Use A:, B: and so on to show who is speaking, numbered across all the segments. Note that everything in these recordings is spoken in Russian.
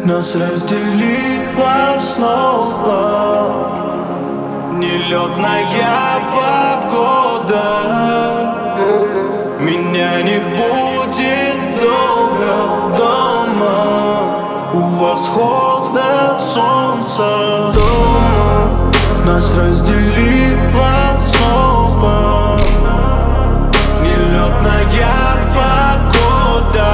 A: Нас разделила снова нелетная погода. Меня не будет долго дома у восхода солнца. Дома нас разделила снова нелетная погода.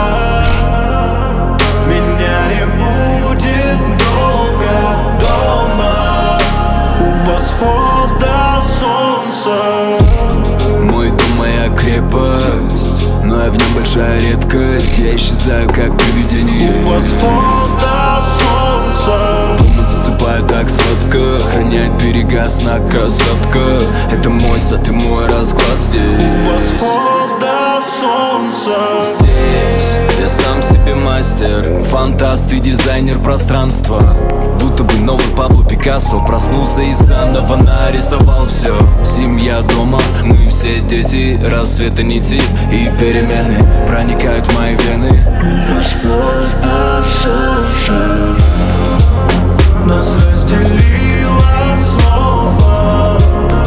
A: Меня не будет долго дома у восхода солнца.
B: Мой дом, моя крепость, но я в нем большая редкость. Я исчезаю, как привидение
A: у восхода солнца.
B: Дома засыпаю так сладко, охраняет берега сна красотка. Это мой сад и мой расклад здесь.
A: У восхода солнца.
B: Здесь я сам себе мастер, фантаст и дизайнер пространства. Будто бы новый Пабло Пикассо проснулся и заново нарисовал все. Семья дома, мы все дети, рассвета нити и перемены проникают в мои вены.
A: Восхода солнца нас разделила снова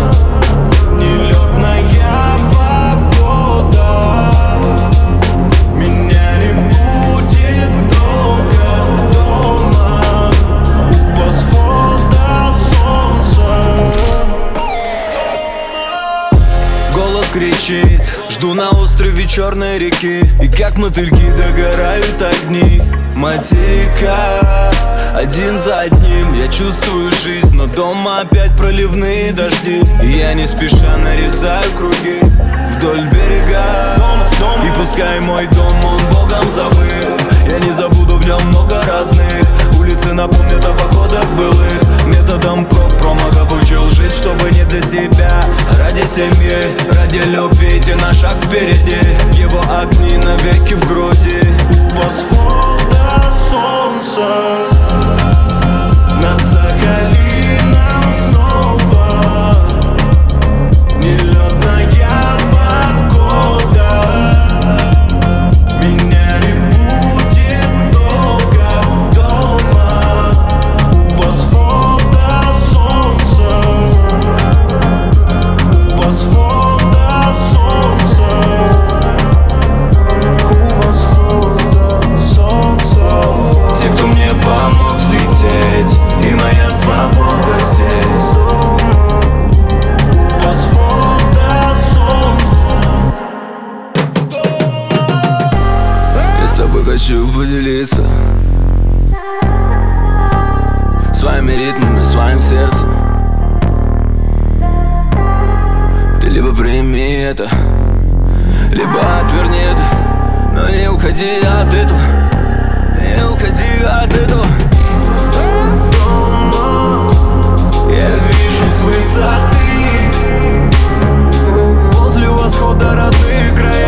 A: нелетная погода. Меня не будет долго дома у восхода солнца.
B: Голос кричит, жду на острове Черной реки. И как мотыльки догорают огни материка. Один за одним я чувствую жизнь, но дома опять проливные дожди. И я не спеша нарезаю круги вдоль берега. И пускай мой дом, он богом забыл, я не забуду, в нем много родных. Улицы напомнят о походах былых. Методом проб промахов учил жить, чтобы не для себя, а ради семьи, ради любви идти на шаг впереди. Его огни навеки в груди.
A: У восхода солнца над Сахалином снова нелетная погода. Меня не будет долго дома у восхода солнца. У восхода солнца. У восхода солнца. Те, кто мне помог взлететь, и моя свобода здесь. У восхода солнца.
B: Я с тобой хочу поделиться своими ритмами, своим сердцем. Ты либо прими это, либо отверни это, но не уходи от этого, не уходи от этого.
A: Я вижу с высоты возле восхода родные края.